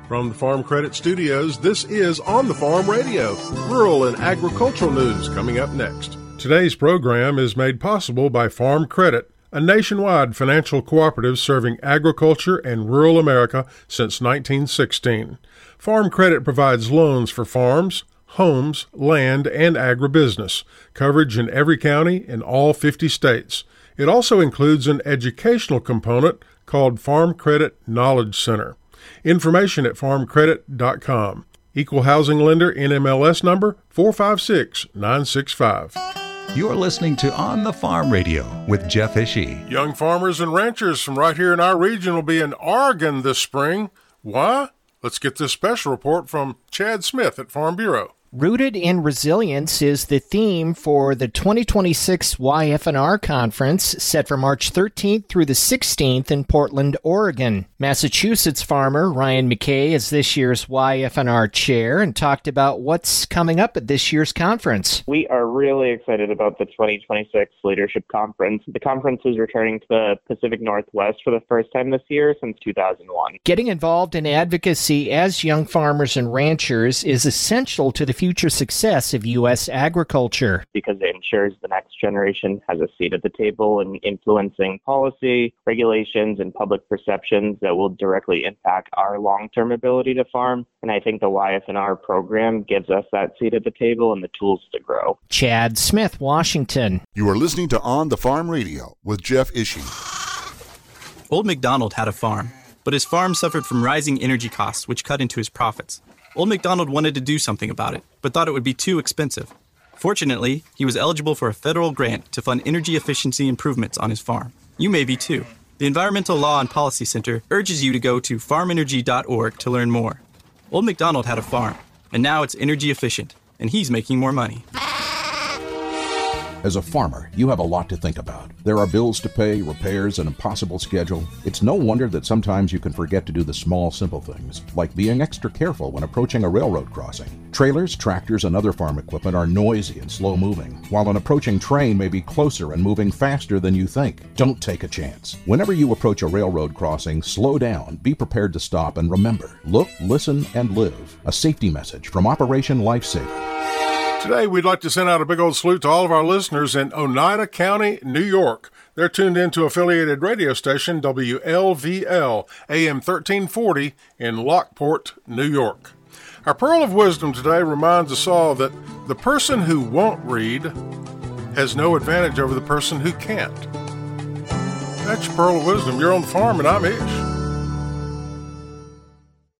From the Farm Credit Studios, this is On the Farm Radio, rural and agricultural news coming up next. Today's program is made possible by Farm Credit, a nationwide financial cooperative serving agriculture and rural America since 1916. Farm Credit provides loans for farms, homes, land, and agribusiness, coverage in every county in all 50 states. It also includes an educational component called Farm Credit Knowledge Center. Information at farmcredit.com. Equal housing lender, NMLS number 456965. You're listening to On the Farm Radio with Jeff Ishii. Young farmers and ranchers from right here in our region will be in Oregon this spring. Why? Let's get this special report from Chad Smith at Farm Bureau. Rooted in Resilience is the theme for the 2026 YF&R Conference, set for March 13th through the 16th in Portland, Oregon. Massachusetts farmer Ryan McKay is this year's YF&R chair and talked about what's coming up at this year's conference. We are really excited about the 2026 Leadership Conference. The conference is returning to the Pacific Northwest for the first time this year since 2001. Getting involved in advocacy as young farmers and ranchers is essential to the future success of U.S. agriculture, because it ensures the next generation has a seat at the table in influencing policy, regulations, and public perceptions that will directly impact our long-term ability to farm. And I think the YF&R program gives us that seat at the table and the tools to grow. Chad Smith, Washington. You are listening to On the Farm Radio with Jeff Ishii. Old MacDonald had a farm, but his farm suffered from rising energy costs, which cut into his profits. Old MacDonald wanted to do something about it, but thought it would be too expensive. Fortunately, he was eligible for a federal grant to fund energy efficiency improvements on his farm. You may be too. The Environmental Law and Policy Center urges you to go to farmenergy.org to learn more. Old MacDonald had a farm, and now it's energy efficient, and he's making more money. As a farmer, you have a lot to think about. There are bills to pay, repairs, an impossible schedule. It's no wonder that sometimes you can forget to do the small, simple things, like being extra careful when approaching a railroad crossing. Trailers, tractors, and other farm equipment are noisy and slow-moving, while an approaching train may be closer and moving faster than you think. Don't take a chance. Whenever you approach a railroad crossing, slow down, be prepared to stop, and remember, look, listen, and live. A safety message from Operation Lifesaver. Today, we'd like to send out a big old salute to all of our listeners in Oneida County, New York. They're tuned into affiliated radio station WLVL, AM 1340 in Lockport, New York. Our Pearl of Wisdom today reminds us all that the person who won't read has no advantage over the person who can't. That's your Pearl of Wisdom. You're on the farm, and I'm Ish.